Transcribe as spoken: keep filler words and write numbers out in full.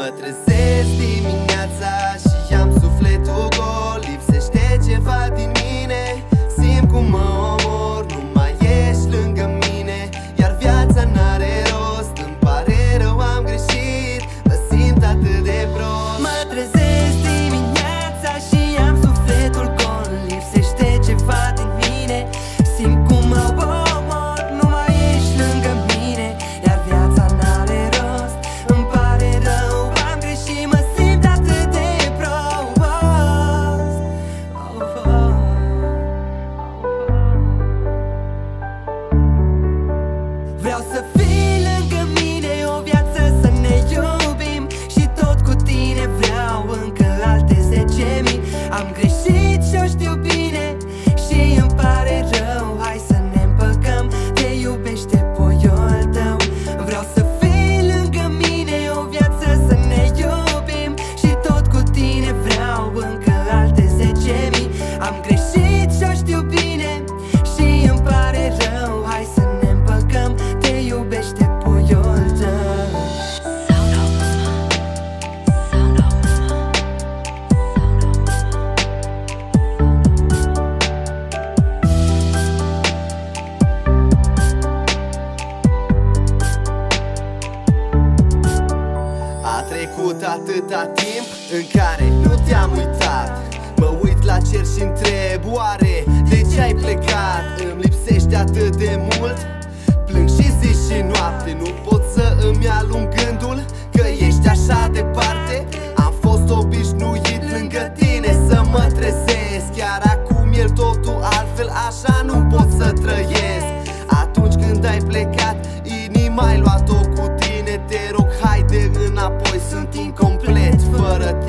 Mă trezesc dimineața și am sufletul gol. Lipsește ceva din mine, simt cum mă omor. Nu mai ești lângă mine, iar viața n-are rost. Îmi pare rău, am greșit, mă simt atât de prost. Mă trezesc dimineața și am sufletul gol. Lipsește ceva din mine, simt cum mă omor. Nu mai ești lângă mine, iar viața n-are rost. Îmi pare rău, am greșit, mă simt atât de prost. Vreau să fii lângă mine, o viață să ne iubim. Și tot cu tine vreau încă alte zece mii. Am greșit și-o știu bine și îmi pare rău. Hai să ne împăcăm, te iubește puiul tău. Vreau să fii lângă mine, o viață să ne iubim. Și tot cu tine vreau încă alte zece mii. Am greșit și-o știu bine și îmi pare rău. Hai să ne împăcăm, te iubește puiul tău. A trecut atâta timp în care nu te-am uitat. Mă uit la cer și întreb, oare de ce ai plecat? Îmi lipsești atât de mult, plâng și zi și noapte. Nu pot să îmi alung gândul că ești așa departe. Am fost obișnuit lângă tine să mă trezesc, iar acum e totul altfel, așa nu pot să trăiesc. Atunci când ai plecat, inima ai luat-o cu tine. Te rog, haide înapoi, sunt incomplet fără tine.